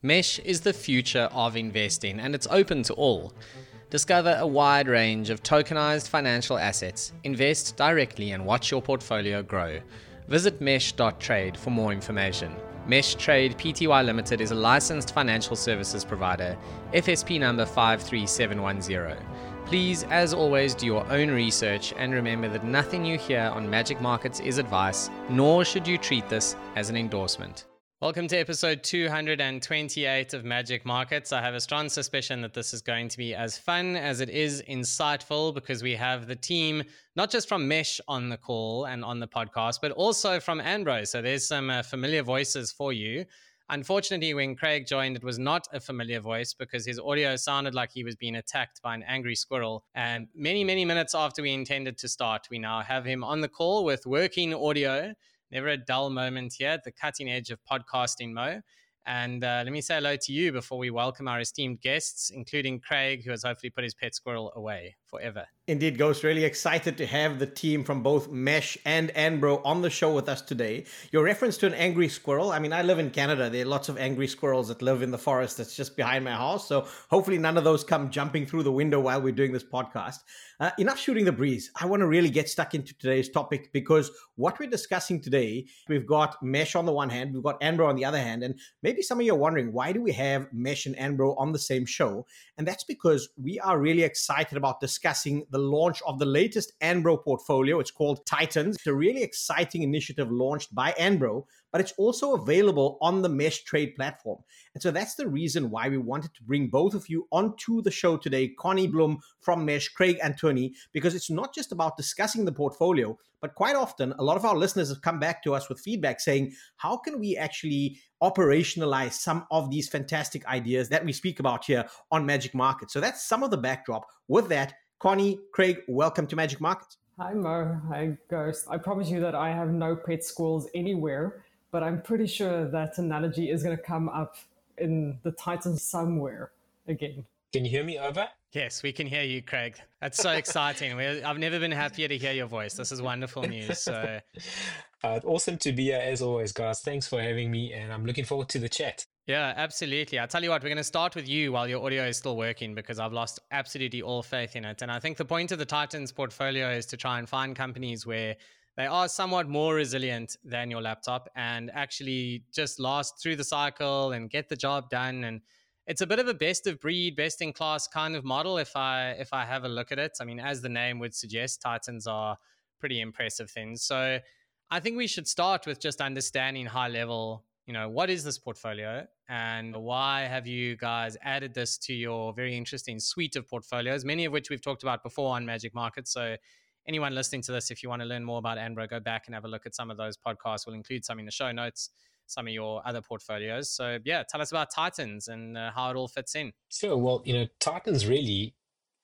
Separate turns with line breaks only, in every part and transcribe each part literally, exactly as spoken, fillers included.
Mesh is the future of investing, and it's open to all. Discover a wide range of tokenized financial assets, invest directly, and watch your portfolio grow. Visit mesh dot trade for more information. Mesh Trade Pty Limited is a licensed financial services provider, F S P number five three seven one zero. Please, as always, do your own research and remember that nothing you hear on Magic Markets is advice, nor should you treat this as an endorsement. Welcome to episode two hundred twenty-eight of Magic Markets. I have a strong suspicion that this is going to be as fun as it is insightful because we have the team, not just from Mesh on the call and on the podcast, but also from Anbro. So there's some uh, familiar voices for you. Unfortunately, when Craig joined, it was not a familiar voice because his audio sounded like he was being attacked by an angry squirrel. And many, many minutes after we intended to start, we now have him on the call with working audio. Never a dull moment here at the cutting edge of podcasting, Mo. And uh, let me say hello to you before we welcome our esteemed guests, including Craig, who has hopefully put his pet squirrel away forever.
Indeed, Ghost, really excited to have the team from both Mesh and Anbro on the show with us today. Your reference to an angry squirrel, I mean, I live in Canada. There are lots of angry squirrels that live in the forest that's just behind my house. So hopefully none of those come jumping through the window while we're doing this podcast. Uh, enough shooting the breeze. I want to really get stuck into today's topic because what we're discussing today, we've got Mesh on the one hand, we've got Anbro on the other hand, and maybe some of you are wondering, why do we have Mesh and Anbro on the same show? And that's because we are really excited about discussing the launch of the latest Anbro portfolio. It's called Titans. It's a really exciting initiative launched by Anbro, but it's also available on the Mesh Trade platform. And so that's the reason why we wanted to bring both of you onto the show today, Connie Bloom from Mesh, Craig Antoni, because it's not just about discussing the portfolio, but quite often a lot of our listeners have come back to us with feedback saying, how can we actually operationalize some of these fantastic ideas that we speak about here on Magic Markets? So that's some of the backdrop. With that, Connie, Craig, welcome to Magic Markets.
Hi, Mo. Hi, Ghost. I promise you that I have no pet squirrels anywhere, but I'm pretty sure that analogy is going to come up in the Titans somewhere again.
Can you hear me over?
Yes, we can hear you, Craig. That's so exciting. We're, I've never been happier to hear your voice. This is wonderful news. So,
uh, awesome to be here as always, guys. Thanks for having me, and I'm looking forward to the chat.
Yeah, absolutely. I'll tell you what, we're going to start with you while your audio is still working because I've lost absolutely all faith in it. And I think the point of the Titans portfolio is to try and find companies where they are somewhat more resilient than your laptop and actually just last through the cycle and get the job done. And it's a bit of a best of breed, best in class kind of model if I if I have a look at it. I mean, as the name would suggest, Titans are pretty impressive things. So I think we should start with just understanding high level, you know, what is this portfolio and why have you guys added this to your very interesting suite of portfolios, many of which we've talked about before on Magic Markets. So anyone listening to this, if you want to learn more about Anbro, go back and have a look at some of those podcasts. We'll include some in the show notes, some of your other portfolios. So yeah, tell us about Titans and uh, how it all fits in.
Sure. Well, you know, Titans really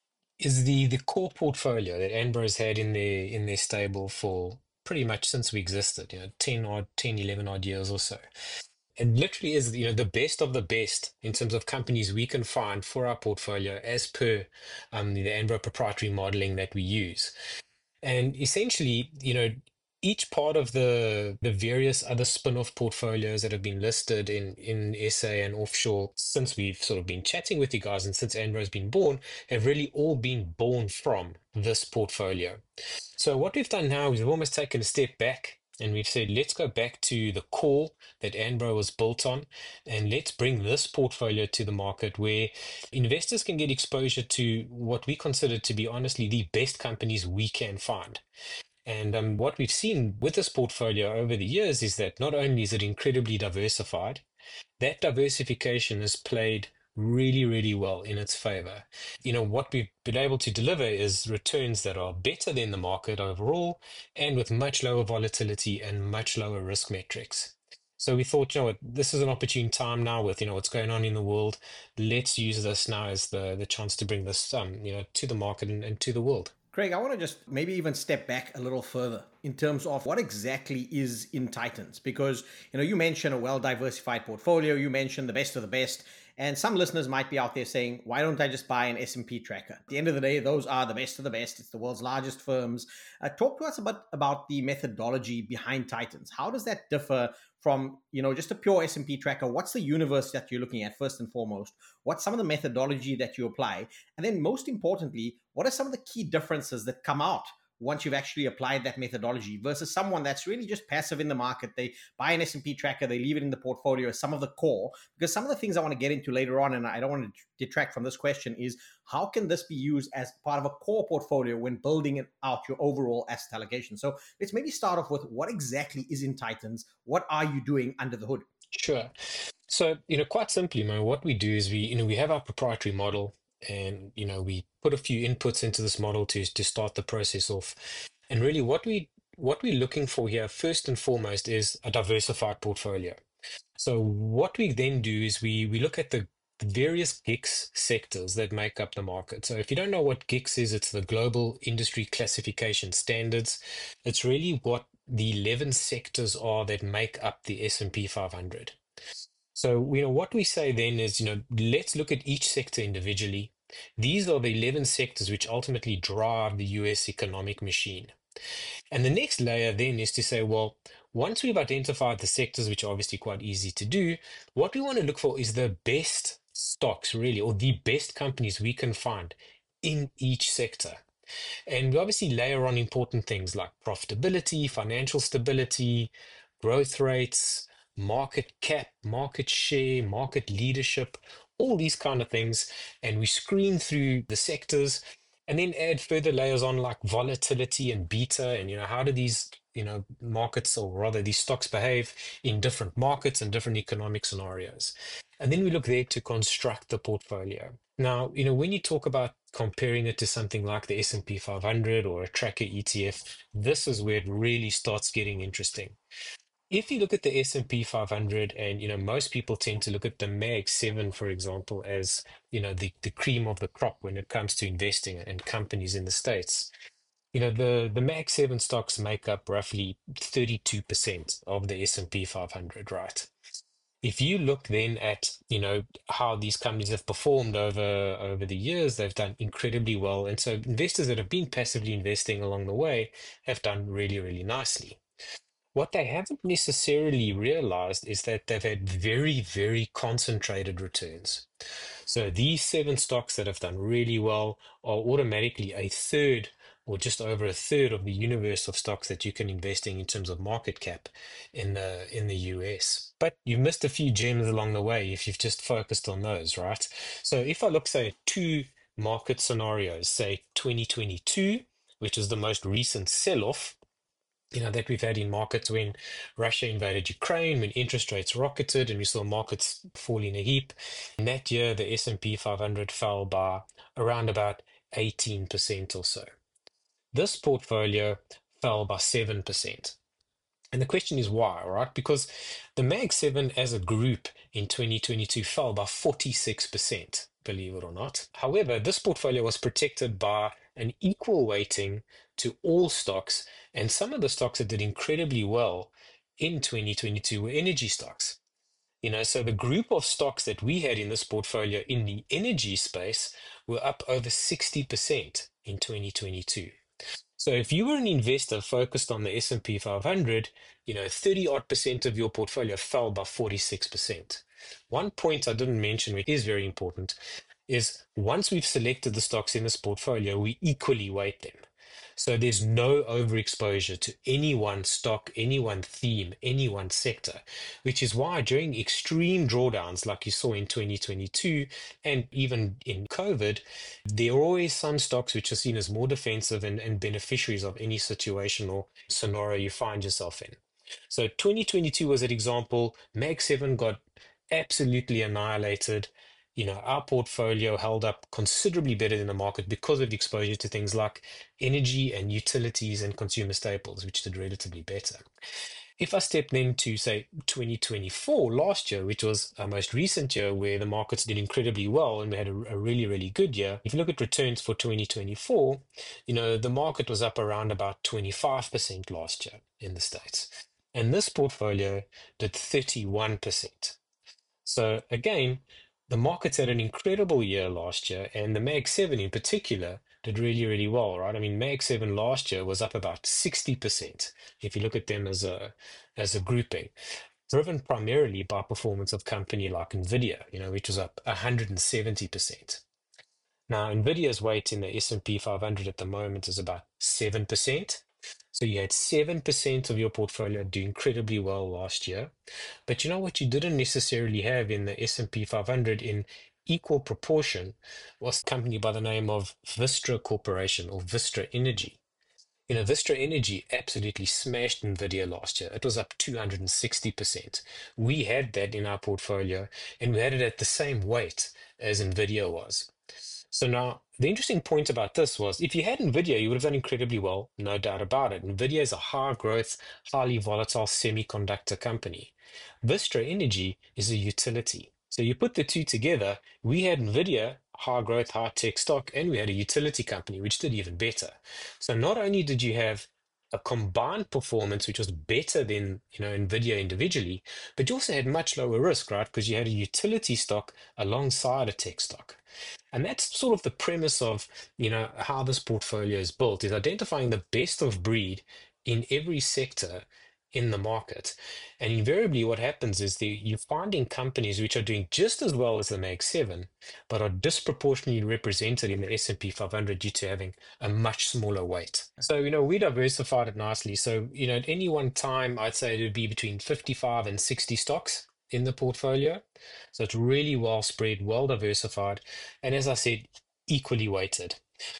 is the the core portfolio that Anbro's had in their in their stable for pretty much since we existed, you know, ten odd, ten, eleven odd years or so. It literally is, you know, the best of the best in terms of companies we can find for our portfolio as per um, the Anbro proprietary modeling that we use. And essentially, you know, each part of the the various other spin-off portfolios that have been listed in, in S A and offshore since we've sort of been chatting with you guys and since Anbro's been born have really all been born from this portfolio. So what we've done now is we've almost taken a step back and we've said, let's go back to the core that Anbro was built on, and let's bring this portfolio to the market where investors can get exposure to what we consider to be honestly the best companies we can find. And um, what we've seen with this portfolio over the years is that not only is it incredibly diversified, that diversification has played really, really well in its favor. You know, what we've been able to deliver is returns that are better than the market overall and with much lower volatility and much lower risk metrics. So we thought, you know what, this is an opportune time now with, you know, what's going on in the world. Let's use this now as the, the chance to bring this, um, you know, to the market and, and to the world.
Craig, I want to just maybe even step back a little further. in terms of what exactly is in Titans, because you know you mentioned a well-diversified portfolio, you mentioned the best of the best, and some listeners might be out there saying, why don't I just buy an S and P tracker? At the end of the day, those are the best of the best. It's the world's largest firms. Uh, talk to us about, about the methodology behind Titans. How does that differ from, you know, just a pure S and P tracker? What's the universe that you're looking at first and foremost? What's some of the methodology that you apply? And then most importantly, what are some of the key differences that come out once you've actually applied that methodology versus someone that's really just passive in the market? They buy an S and P tracker, they leave it in the portfolio as some of the core. Because some of the things I want to get into later on, and I don't want to detract from this question, is how can this be used as part of a core portfolio when building out your overall asset allocation? So let's maybe start off with what exactly is in Titans? What are you doing under the hood?
Sure. So, you know, quite simply, man, what we do is we, you know, we have our proprietary model, and, you know, we put a few inputs into this model to to start the process off. And really what we what we're looking for here, first and foremost, is a diversified portfolio. So what we then do is we we look at the various GICS sectors that make up the market. So if you don't know what GICS is, it's the Global Industry Classification Standards. It's really what the eleven sectors are that make up the S and P five hundred. So, you know, what we say then is, you know, let's look at each sector individually. These are the eleven sectors which ultimately drive the U S economic machine. And the next layer then is to say, well, once we've identified the sectors, which are obviously quite easy to do, what we want to look for is the best stocks, really, or the best companies we can find in each sector. And we obviously layer on important things like profitability, financial stability, growth rates, market cap, market share, market leadership, all these kind of things. And we screen through the sectors and then add further layers on like volatility and beta, and, you know, how do these, you know, markets, or rather these stocks, behave in different markets and different economic scenarios. And then we look there to construct the portfolio. Now, you know, when you talk about comparing it to something like the S and P five hundred or a tracker E T F, this is where it really starts getting interesting. If you look at the S and P five hundred, and, you know, most people tend to look at the Mag seven, for example, as, you know, the, the cream of the crop when it comes to investing in companies in the States. You know, the, the Mag seven stocks make up roughly thirty-two percent of the S and P five hundred, right? If you look then at, you know, how these companies have performed over over the years, they've done incredibly well. And so investors that have been passively investing along the way have done really, really nicely. What they haven't necessarily realized is that they've had very, very concentrated returns. So these seven stocks that have done really well are automatically a third, or just over a third, of the universe of stocks that you can invest in in terms of market cap in the in the U S. But you missed a few gems along the way if you've just focused on those, right? So if I look, say, at two market scenarios, say twenty twenty-two, which is the most recent sell-off, you know, that we've had in markets when Russia invaded Ukraine, when interest rates rocketed and we saw markets fall in a heap. In that year, the S and P five hundred fell by around about eighteen percent or so. This portfolio fell by seven percent. And the question is why, right? Because the Mag seven as a group in twenty twenty-two fell by forty-six percent, believe it or not. However, this portfolio was protected by an equal weighting to all stocks, and some of the stocks that did incredibly well in twenty twenty-two were energy stocks. You know, so the group of stocks that we had in this portfolio in the energy space were up over sixty percent in twenty twenty-two. So if you were an investor focused on the S and P five hundred, you know, thirty odd percent of your portfolio fell by forty-six percent. One point I didn't mention, which is very important, is once we've selected the stocks in this portfolio, we equally weight them. So there's no overexposure to any one stock, any one theme, any one sector, which is why during extreme drawdowns like you saw in twenty twenty-two and even in COVID, there are always some stocks which are seen as more defensive and, and beneficiaries of any situation or scenario you find yourself in. So twenty twenty-two was an example. Mag seven got absolutely annihilated. You know, our portfolio held up considerably better than the market because of the exposure to things like energy and utilities and consumer staples, which did relatively better. If I step then to, say, twenty twenty-four, last year, which was our most recent year where the markets did incredibly well and we had a, a really, really good year. If you look at returns for twenty twenty-four, you know, the market was up around about twenty-five percent last year in the States. And this portfolio did thirty-one percent. So again, the markets had an incredible year last year, and the Mag seven in particular did really, really well, right? I mean, Mag seven last year was up about sixty percent if you look at them as a as a grouping, driven primarily by performance of company like Nvidia, you know, which was up one hundred seventy percent. Now, Nvidia's weight in the S and P five hundred at the moment is about seven percent. So you had seven percent of your portfolio do incredibly well last year. But you know what you didn't necessarily have in the S and P five hundred in equal proportion was a company by the name of Vistra Corporation or Vistra Energy. You know, Vistra Energy absolutely smashed Nvidia last year. It was up two hundred sixty percent. We had that in our portfolio, and we had it at the same weight as Nvidia was. So now, the interesting point about this was, if you had Nvidia, you would have done incredibly well, no doubt about it. Nvidia is a high-growth, highly volatile semiconductor company. Vistra Energy is a utility. So you put the two together, we had Nvidia, high-growth, high-tech stock, and we had a utility company, which did even better. So not only did you have a combined performance which was better than, you know, Nvidia individually, but you also had much lower risk, right? Because you had a utility stock alongside a tech stock. And that's sort of the premise of, you know, how this portfolio is built, is identifying the best of breed in every sector in the market. And invariably what happens is the, you're finding companies which are doing just as well as the Mag seven, but are disproportionately represented in the S and P five hundred due to having a much smaller weight. So, you know, we diversified it nicely. So, you know, at any one time, I'd say it would be between fifty-five and sixty stocks in the portfolio. So it's really well spread, well diversified, and as I said, equally weighted.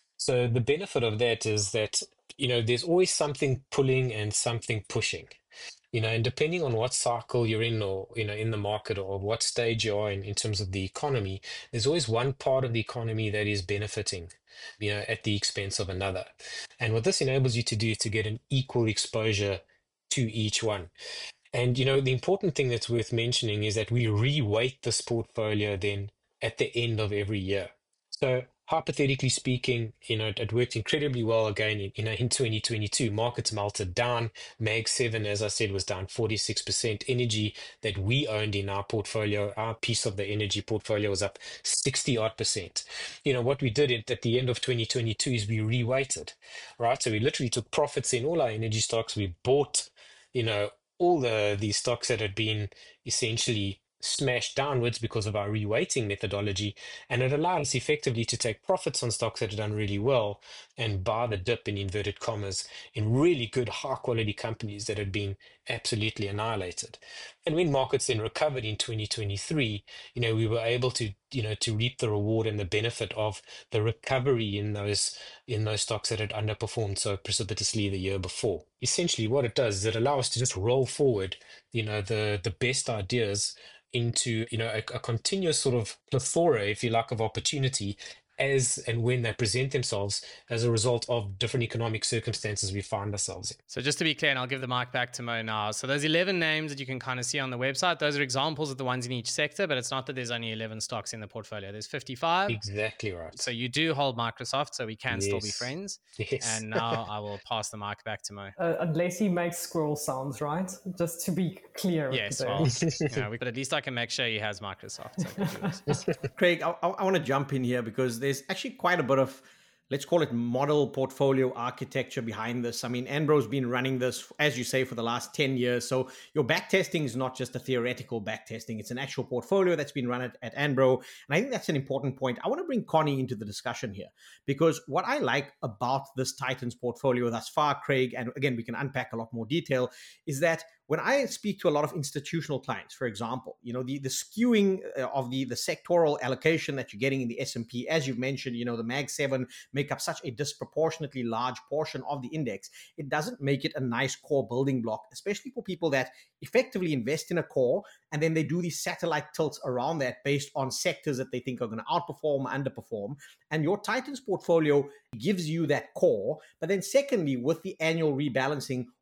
So the benefit of that is that, you know, there's always something pulling and something pushing, you know, and depending on what cycle you're in, or, you know, in the market, or what stage you are in, in terms of the economy, there's always one part of the economy that is benefiting, you know, at the expense of another. And what this enables you to do is to get an equal exposure to each one. And, you know, the important thing that's worth mentioning is that we re-weight this portfolio then at the end of every year. So hypothetically speaking, you know, it worked incredibly well again, in, you know, in twenty twenty-two. Markets melted down. Mag seven, as I said, was down forty-six percent. Energy that we owned in our portfolio, our piece of the energy portfolio, was up sixty odd percent. You know, what we did at the end of twenty twenty-two is we re-weighted, right? So we literally took profits in all our energy stocks. We bought, you know, all the these stocks that had been essentially smashed downwards because of our reweighting methodology, and it allowed us effectively to take profits on stocks that had done really well and buy the dip, in inverted commas, in really good high quality companies that had been absolutely annihilated. And when markets then recovered in twenty twenty-three, you know, we were able to, you know, to reap the reward and the benefit of the recovery in those in those stocks that had underperformed so precipitously the year before. Essentially what it does is it allows us to just roll forward, you know, the the best ideas into, you know, a, a continuous sort of plethora, if you like, of opportunity as and when they present themselves as a result of different economic circumstances we find ourselves in.
So just to be clear, and I'll give the mic back to Mo now. So those eleven names that you can kind of see on the website, those are examples of the ones in each sector, but it's not that there's only eleven stocks in the portfolio. There's fifty-five.
Exactly right.
So you do hold Microsoft, so we can
Yes.
still be friends.
Yes.
And now I will pass the mic back to Mo.
Uh, unless he makes squirrel sounds, right? Just to be clear.
Yes,
there.
well, you know, but at least I can make sure he has Microsoft. So I can do this.
Craig, I, I want to jump in here because there's actually quite a bit of, let's call it, model portfolio architecture behind this. I mean, Anbro's been running this, as you say, for the last ten years. So your backtesting is not just a theoretical backtesting. It's an actual portfolio that's been run at, at Anbro. And I think that's an important point. I want to bring Connie into the discussion here, because what I like about this Titans portfolio thus far, Craig, and again, we can unpack a lot more detail, is that when I speak to a lot of institutional clients, for example, you know, the, the skewing of the, the sectoral allocation that you're getting in the S and P, as you've mentioned, you know, the Mag seven make up such a disproportionately large portion of the index. It doesn't make it a nice core building block, especially for people that effectively invest in a core and then they do these satellite tilts around that based on sectors that they think are going to outperform, underperform. And your Titans portfolio gives you that core. But then secondly, with the annual rebalancing,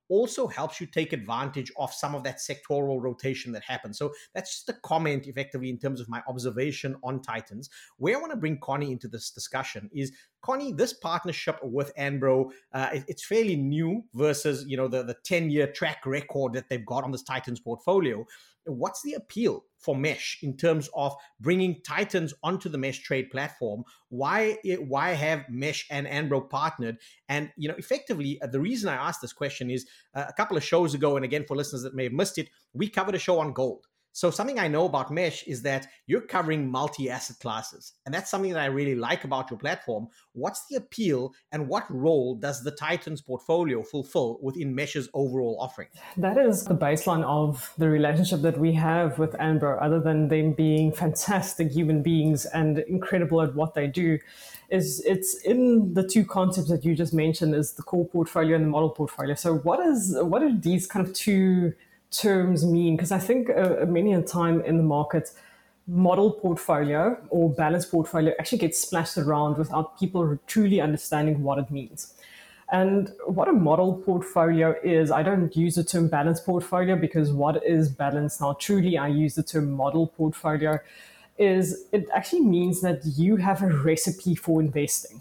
also helps you take advantage of some of that sectoral rotation that happens. So that's just a comment effectively in terms of my observation on Titans. Where I want to bring Connie into this discussion is, Connie, this partnership with Anbro, uh, it, it's fairly new versus, you know, the, the ten-year track record that they've got on this Titans portfolio. What's the appeal for Mesh in terms of bringing Titans onto the Mesh trade platform? Why, why have Mesh and Anbro partnered? And, you know, effectively, uh, the reason I asked this question is uh, a couple of shows ago, and again, for listeners that may have missed it, we covered a show on gold. So something I know about Mesh is that you're covering multi-asset classes. And that's something that I really like about your platform. What's the appeal and what role does the Titans portfolio fulfill within Mesh's overall offering?
That is the baseline of the relationship that we have with Anbro, other than them being fantastic human beings and incredible at what they do. Is it's in the two concepts that you just mentioned, is the core portfolio and the model portfolio. So what is what are these kind of two terms mean? Because I think uh, many a time in the market, model portfolio or balanced portfolio actually gets splashed around without people truly understanding what it means. And what a model portfolio is, I don't use the term balanced portfolio, because what is balanced now? Truly, I use the term model portfolio. Is it actually means that you have a recipe for investing.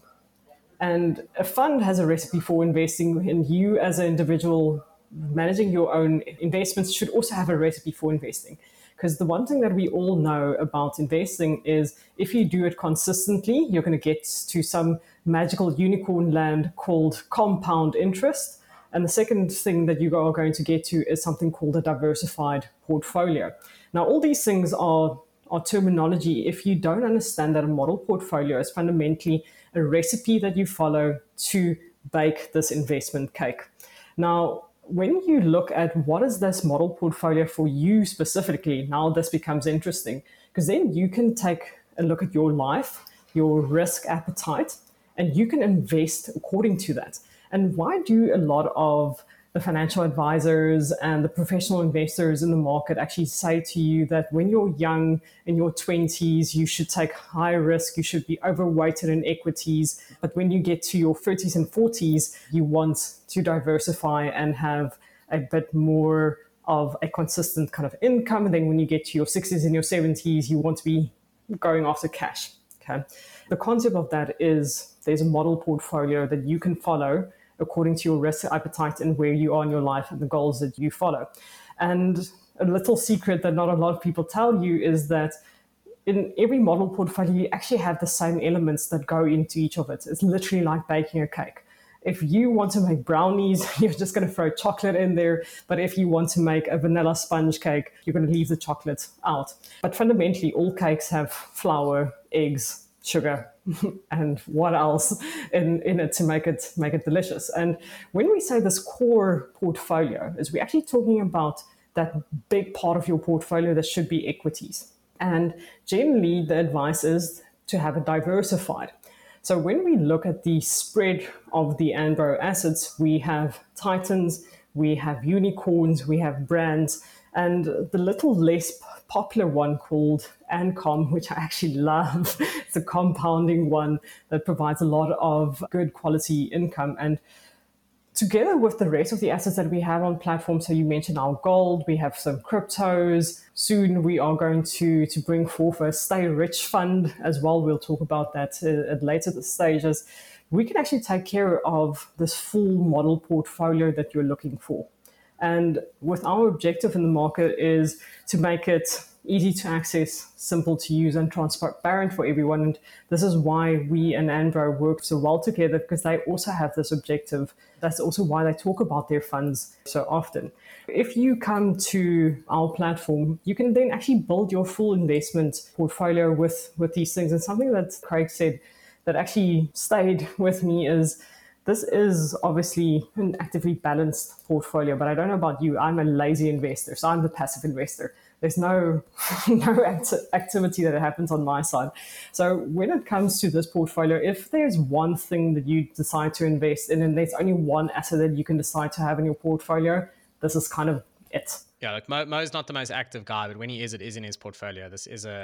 And a fund has a recipe for investing, and you as an individual managing your own investments should also have a recipe for investing. Because the one thing that we all know about investing is if you do it consistently, you're going to get to some magical unicorn land called compound interest. And the second thing that you are going to get to is something called a diversified portfolio. Now, all these things are, are terminology. If you don't understand that a model portfolio is fundamentally a recipe that you follow to bake this investment cake. Now, when you look at what is this model portfolio for you specifically, now this becomes interesting, because then you can take a look at your life, your risk appetite, and you can invest according to that. And why do a lot of the financial advisors and the professional investors in the market actually say to you that when you're young, in your twenties, you should take high risk, you should be overweighted in equities, but when you get to your thirties and forties, you want to diversify and have a bit more of a consistent kind of income. And then when you get to your sixties and your seventies, you want to be going after cash. Okay. The concept of that is there's a model portfolio that you can follow according to your risk appetite and where you are in your life and the goals that you follow. And a little secret that not a lot of people tell you is that in every model portfolio, you actually have the same elements that go into each of it. It's literally like baking a cake. If you want to make brownies, you're just going to throw chocolate in there. But if you want to make a vanilla sponge cake, you're going to leave the chocolate out. But fundamentally, all cakes have flour, eggs, sugar, and what else in, in it to make it make it delicious. And when we say this core portfolio, is we're actually talking about that big part of your portfolio that should be equities. And generally, the advice is to have it diversified. So when we look at the spread of the Anbro assets, we have Titans, we have unicorns, we have brands, and the little less popular one called Ancom, which I actually love. It's a compounding one that provides a lot of good quality income. And together with the rest of the assets that we have on platform, so you mentioned our gold, we have some cryptos. Soon we are going to, to bring forth a Stay Rich fund as well. We'll talk about that at later stages. We can actually take care of this full model portfolio that you're looking for. And with our objective in the market is to make it easy to access, simple to use, and transparent for everyone. And this is why we and Anbro work so well together, because they also have this objective. That's also why they talk about their funds so often. If you come to our platform, you can then actually build your full investment portfolio with, with these things. And something that Craig said that actually stayed with me is, this is obviously an actively balanced portfolio, but I don't know about you. I'm a lazy investor, so I'm the passive investor. There's no, no act- activity that happens on my side. So when it comes to this portfolio, if there's one thing that you decide to invest in and there's only one asset that you can decide to have in your portfolio, this is kind of it.
Yeah, like Mo, Mo's not the most active guy, but when he is, it is in his portfolio. This is a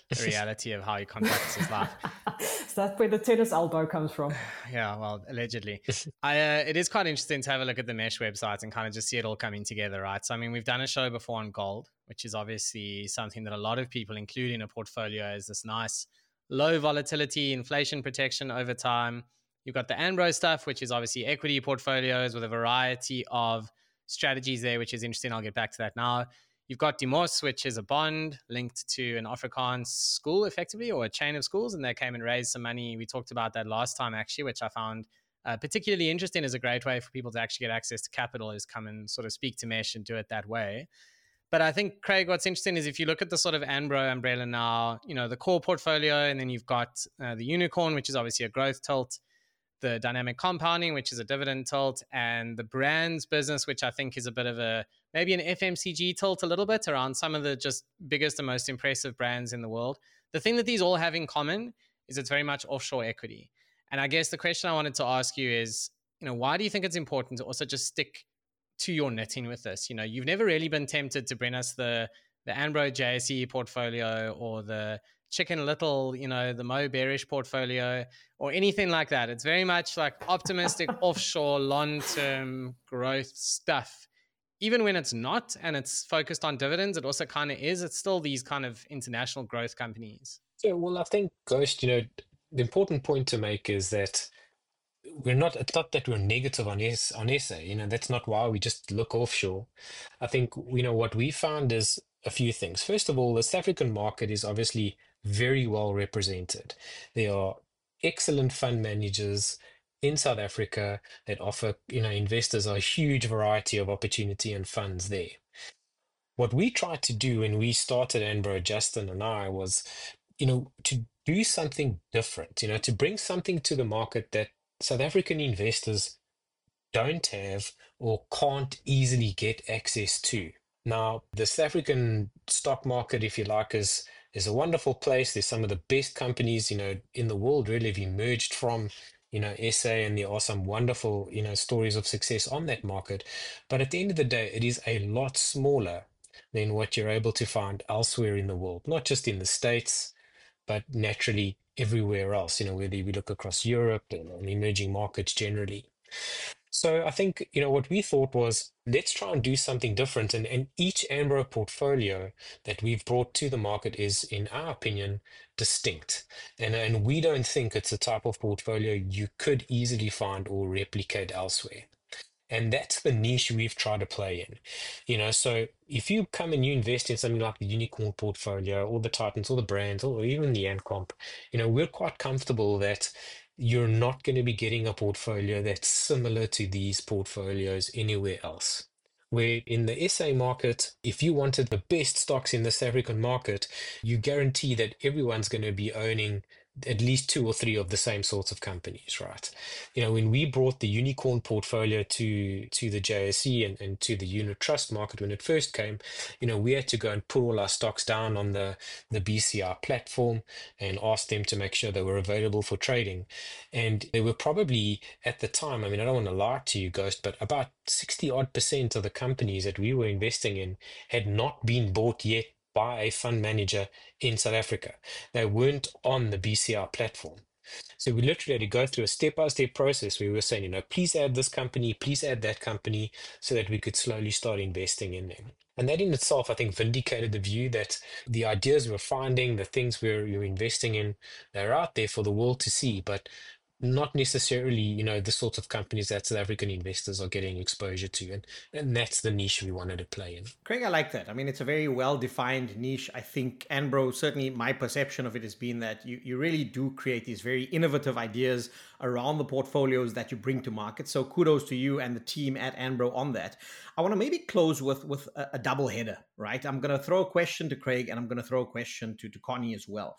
the reality of how he conducts his life.
Is that where the tennis elbow comes from?
Yeah, well, allegedly. I, uh, it is quite interesting to have a look at the Mesh website and kind of just see it all coming together, right? So, I mean, we've done a show before on gold, which is obviously something that a lot of people include in a portfolio as this nice low volatility, inflation protection over time. You've got the Anbro stuff, which is obviously equity portfolios with a variety of strategies there, which is interesting. I'll get back to that now. You've got Dimos, which is a bond linked to an Afrikaans school, effectively, or a chain of schools, and they came and raised some money. We talked about that last time, actually, which I found uh, particularly interesting as a great way for people to actually get access to capital, is come and sort of speak to Mesh and do it that way. But I think, Craig, what's interesting is if you look at the sort of Anbro umbrella now, you know, the core portfolio, and then you've got uh, the unicorn, which is obviously a growth tilt, the dynamic compounding, which is a dividend tilt, and the brands business, which I think is a bit of a, maybe an F M C G tilt a little bit around some of the just biggest and most impressive brands in the world. The thing that these all have in common is it's very much offshore equity. And I guess the question I wanted to ask you is, you know, why do you think it's important to also just stick to your knitting with this? You know, you've never really been tempted to bring us the, the Anbro J S E portfolio or the Chicken Little, you know, the Mo Bearish portfolio or anything like that. It's very much like optimistic offshore long-term growth stuff. Even when it's not and it's focused on dividends, it also kind of is. It's still these kind of international growth companies.
Yeah, well, I think, Ghost, you know, the important point to make is that we're not, it's not that we're negative on S, on S A, you know, that's not why we just look offshore. I think, you know, what we found is a few things. First of all, the South African market is obviously very well represented. There are excellent fund managers in South Africa that offer, you know, investors a huge variety of opportunity and funds there. What we tried to do when we started Anbro, Justin and I, was, you know, to do something different, you know, to bring something to the market that South African investors don't have or can't easily get access to. Now, the South African stock market, if you like, is is a wonderful place. There's some of the best companies, you know, in the world really have emerged from, you know, S A, and there are some wonderful, you know, stories of success on that market. But at the end of the day, it is a lot smaller than what you're able to find elsewhere in the world, not just in the States, but naturally everywhere else, you know, whether we look across Europe and emerging markets generally. So I think, you know, what we thought was, let's try and do something different. And, and each Anbro portfolio that we've brought to the market is, in our opinion, distinct. And, and we don't think it's a type of portfolio you could easily find or replicate elsewhere. And that's the niche we've tried to play in. You know, so if you come and you invest in something like the Unicorn portfolio or the Titans or the brands or even the Ancomp, you know, we're quite comfortable that you're not going to be getting a portfolio that's similar to these portfolios anywhere else. Where in the S A market, if you wanted the best stocks in the South African market, you guarantee that everyone's going to be owning at least two or three of the same sorts of companies, right? You know, when we brought the Unicorn portfolio to to the J S E and, and to the unit trust market when it first came, you know, we had to go and put all our stocks down on the, the B C R platform and ask them to make sure they were available for trading. And they were probably, at the time, I mean, I don't want to lie to you, Ghost, but about sixty odd percent of the companies that we were investing in had not been bought yet by a fund manager in South Africa. They weren't on the B C R platform. So we literally had to go through a step-by-step process where we were saying, you know, please add this company, please add that company, so that we could slowly start investing in them. And that in itself, I think, vindicated the view that the ideas we're finding, the things we're, we're investing in, they're out there for the world to see, but not necessarily, you know, the sorts of companies that South African investors are getting exposure to. And, and that's the niche we wanted to play in.
Craig, I like that. I mean, it's a very well-defined niche. I think, Anbro, certainly my perception of it has been that you, you really do create these very innovative ideas around the portfolios that you bring to market. So kudos to you and the team at Anbro on that. I want to maybe close with, with a, a double header, right? I'm going to throw a question to Craig and I'm going to throw a question to, to Connie as well.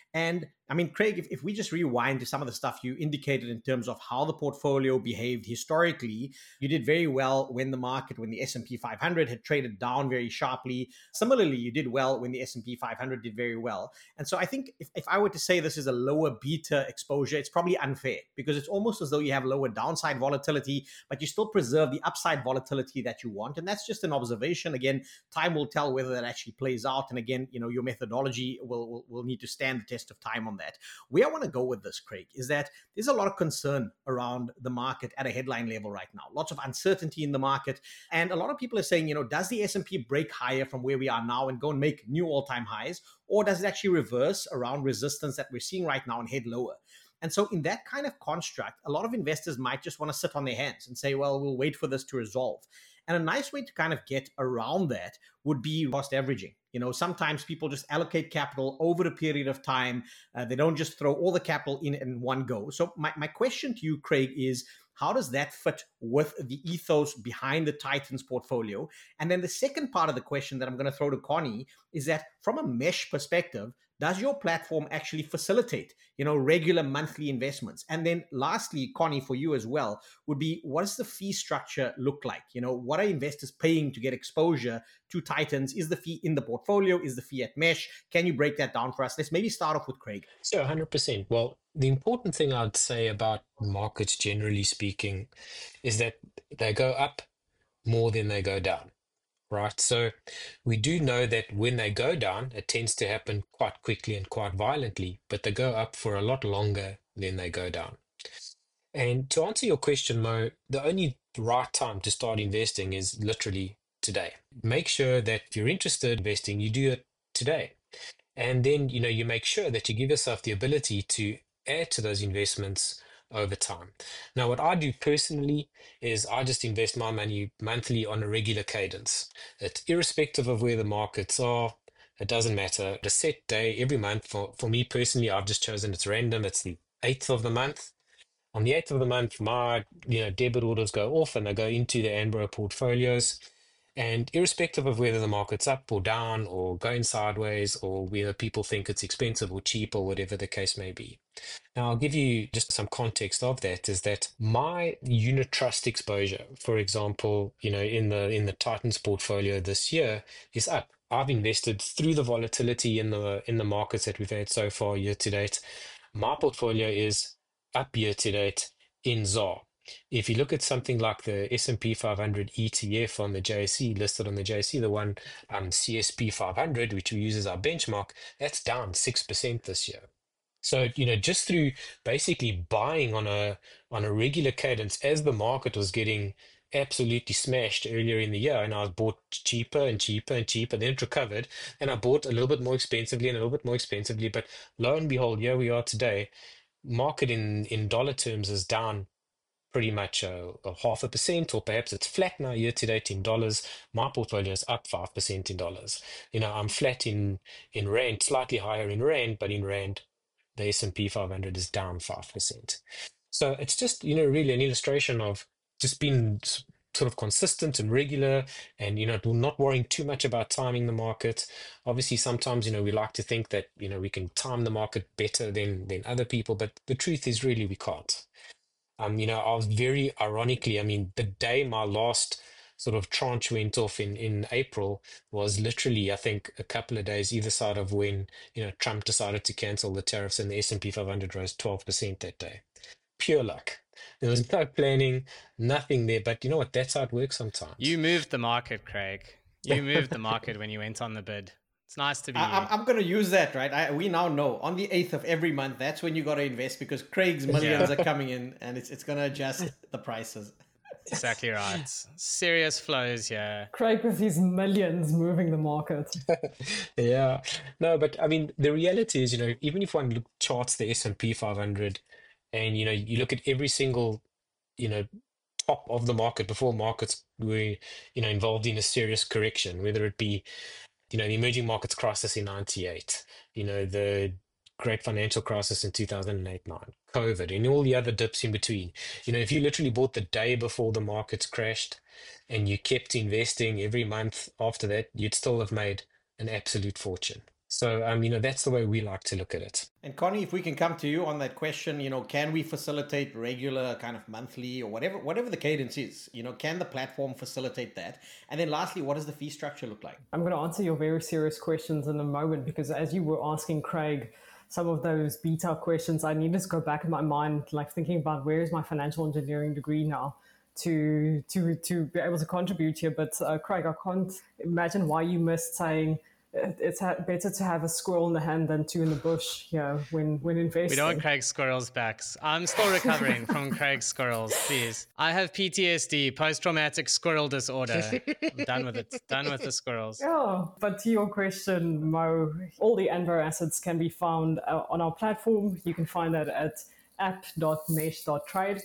And I mean, Craig, if, if we just rewind to some of the stuff you indicated in terms of how the portfolio behaved historically, you did very well when the market, when the S and P five hundred had traded down very sharply. Similarly, you did well when the S and P five hundred did very well. And so I think if, if I were to say this is a lower beta exposure, it's probably unfair because it's almost as though you have lower downside volatility, but you still preserve the upside volatility that you want. And that's just an observation. Again, time will tell whether that actually plays out. And again, you know, your methodology will, will, will need to stand the test of time on that. Where I want to go with this, Craig, is that there's a lot of concern around the market at a headline level right now. Lots of uncertainty in the market. And a lot of people are saying, you know, does the S and P break higher from where we are now and go and make new all-time highs? Or does it actually reverse around resistance that we're seeing right now and head lower? And so in that kind of construct, a lot of investors might just want to sit on their hands and say, well, we'll wait for this to resolve. And a nice way to kind of get around that would be cost averaging. You know, sometimes people just allocate capital over a period of time. Uh, they don't just throw all the capital in in one go. So my, my question to you, Craig, is how does that fit with the ethos behind the Titans portfolio? And then the second part of the question that I'm going to throw to Connie is that from a mesh perspective, does your platform actually facilitate, you know, regular monthly investments? And then lastly, Connie, for you as well, would be what does the fee structure look like? You know, what are investors paying to get exposure to Titans? Is the fee in the portfolio? Is the fee at mesh? Can you break that down for us? Let's maybe start off with Craig.
So one hundred percent. Well, the important thing I'd say about markets, generally speaking, is that they go up more than they go down. Right. So we do know that when they go down, it tends to happen quite quickly and quite violently, but they go up for a lot longer than they go down. And to answer your question, Mo, the only right time to start investing is literally today. Make sure that if you're interested in investing, you do it today. And then, you know, you make sure that you give yourself the ability to add to those investments over time. Now, what I do personally is I just invest my money monthly on a regular cadence. It's irrespective of where the markets are. It doesn't matter. A set day every month. For, for me personally, I've just chosen it's random. It's the eighth of the month. On the eighth of the month, my you know debit orders go off and they go into the Anbro portfolios. And irrespective of whether the market's up or down or going sideways or whether people think it's expensive or cheap or whatever the case may be. Now, I'll give you just some context of that is that my unit trust exposure, for example, you know, in the in the Titans portfolio this year is up. I've invested through the volatility in the in the markets that we've had so far year to date. My portfolio is up year to date in Z A R. If you look at something like the S and P five hundred E T F on the J S E, listed on the J S E, the one um, C S P five hundred, which we use as our benchmark, that's down six percent this year. So, you know, just through basically buying on a on a regular cadence as the market was getting absolutely smashed earlier in the year, and I was bought cheaper and cheaper and cheaper, then it recovered, and I bought a little bit more expensively and a little bit more expensively, but lo and behold, here we are today. Market in, in dollar terms is down pretty much a, a half a percent, or perhaps it's flat now year to date in dollars. My portfolio is up five percent in dollars. You know, I'm flat in, in Rand, slightly higher in Rand, but in Rand, the S and P five hundred is down five percent. So it's just, you know, really an illustration of just being sort of consistent and regular and, you know, not worrying too much about timing the market. Obviously, sometimes, you know, we like to think that, you know, we can time the market better than, than other people, but the truth is really we can't. Um, you know, I was very ironically, I mean, the day my last sort of tranche went off in, in April was literally, I think, a couple of days either side of when, you know, Trump decided to cancel the tariffs and the S and P five hundred rose twelve percent that day. Pure luck. There was no planning, nothing there. But you know what? That's how it works sometimes.
You moved the market, Craig. You moved the market when you went on the bid. It's nice to be.
I, I'm, I'm going to use that, right? I, we now know on the eighth of every month, that's when you got to invest because Craig's millions
Yeah.
are coming in and it's it's going to adjust the prices.
Exactly right. Serious flows here.
Craig with his millions moving the market.
Yeah. No, but I mean, the reality is, you know, even if one look, charts the S and P five hundred and, you know, you look at every single, you know, top of the market before markets were, you know, involved in a serious correction, whether it be, you know, the emerging markets crisis in ninety-eight, you know, the great financial crisis in two thousand eight nine, COVID, and all the other dips in between. You know, if you literally bought the day before the markets crashed and you kept investing every month after that, you'd still have made an absolute fortune. So, um, you know, that's the way we like to look at it.
And Connie, if we can come to you on that question, you know, can we facilitate regular kind of monthly or whatever, whatever the cadence is, you know, can the platform facilitate that? And then lastly, what does the fee structure look like?
I'm going to answer your very serious questions in a moment, because as you were asking Craig, some of those beta questions, I needed to go back in my mind, like thinking about where is my financial engineering degree now to to to be able to contribute here. But uh, Craig, I can't imagine why you missed saying it's better to have a squirrel in the hand than two in the bush, you know, when, when investing.
We don't want Craig's squirrels back. I'm still recovering from Craig's squirrels, please. I have P T S D, post-traumatic squirrel disorder. I'm done with it. Done with the squirrels.
Yeah, but to your question, Mo, all the Anbro assets can be found on our platform. You can find that at app dot mesh dot trade.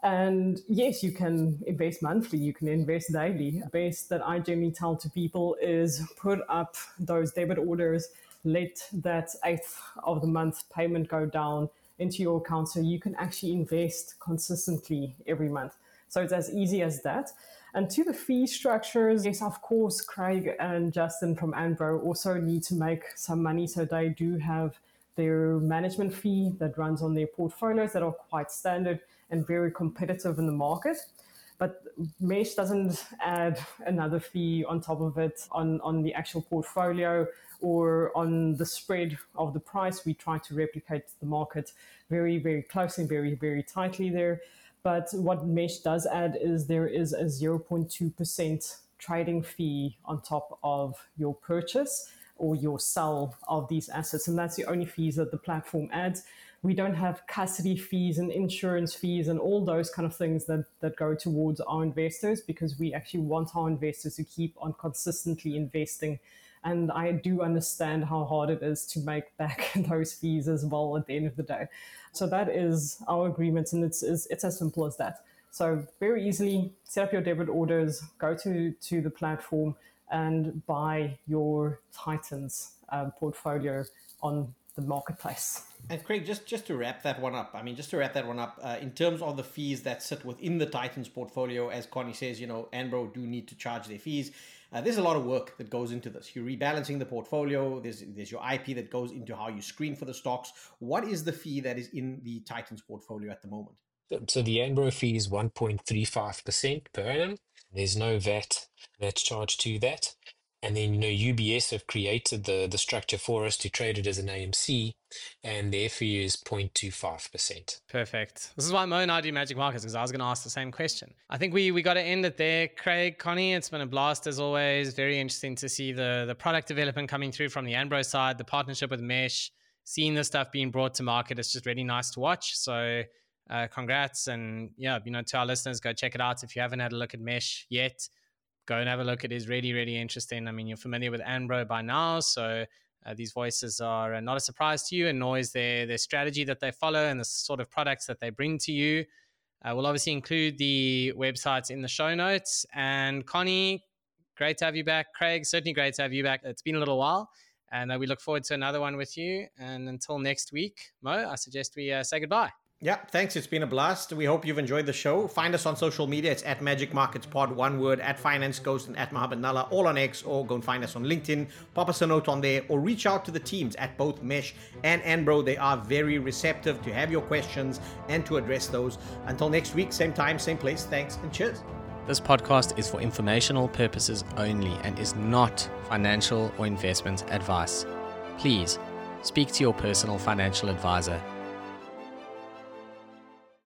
And yes, you can invest monthly, you can invest daily. The best that I generally tell to people is put up those debit orders, let that eighth of the month payment go down into your account so you can actually invest consistently every month. So it's as easy as that. And to the fee structures, yes, of course, Craig and Justin from Anbro also need to make some money. So they do have their management fee that runs on their portfolios that are quite standard and very competitive in the market. But Mesh doesn't add another fee on top of it on, on the actual portfolio or on the spread of the price. We try to replicate the market very, very closely, very, very tightly there. But what Mesh does add is there is a zero point two percent trading fee on top of your purchase or your sell of these assets. And that's the only fees that the platform adds. We don't have custody fees and insurance fees and all those kind of things that, that go towards our investors, because we actually want our investors to keep on consistently investing. And I do understand how hard it is to make back those fees as well at the end of the day. So that is our agreement, and it's, it's, it's as simple as that. So very easily, set up your debit orders, go to, to the platform and buy your Titans um, portfolio on the marketplace.
And Craig, just, just to wrap that one up, I mean, just to wrap that one up, uh, in terms of the fees that sit within the Titans portfolio, as Connie says, you know, Anbro do need to charge their fees. Uh, there's a lot of work that goes into this. You're rebalancing the portfolio. There's, there's your I P that goes into how you screen for the stocks. What is the fee that is in the Titans portfolio at the moment?
So the Anbro fee is one point three five percent per annum. There's no V A T that's charged to that. And then, you know, U B S have created the, the structure for us to trade it as an A M C, and their fee is zero point two five percent.
Perfect. This is why Mo and I do Magic Markets, because I was going to ask the same question. I think we we got to end it there. Craig, Connie, it's been a blast as always. Very interesting to see the, the product development coming through from the Anbro side, the partnership with Mesh, seeing this stuff being brought to market. It's just really nice to watch. So uh, congrats. And yeah, you know, to our listeners, go check it out. If you haven't had a look at Mesh yet, go and have a look. It is really, really interesting. I mean, you're familiar with Anbro by now, so uh, these voices are not a surprise to you, and nor is their, their strategy that they follow and the sort of products that they bring to you. Uh, we'll obviously include the websites in the show notes. And Connie, great to have you back. Craig, certainly great to have you back. It's been a little while, and uh, we look forward to another one with you. And until next week, Mo, I suggest we uh, say goodbye.
Yeah, thanks. It's been a blast. We hope you've enjoyed the show. Find us on social media. It's at Magic Markets Pod, one word, at Finance Ghost and at Mohammed Nalla, all on X, or go and find us on LinkedIn. Pop us a note on there, or reach out to the teams at both Mesh and Anbro. They are very receptive to have your questions and to address those. Until next week, same time, same place. Thanks and cheers.
This podcast is for informational purposes only and is not financial or investment advice. Please speak to your personal financial advisor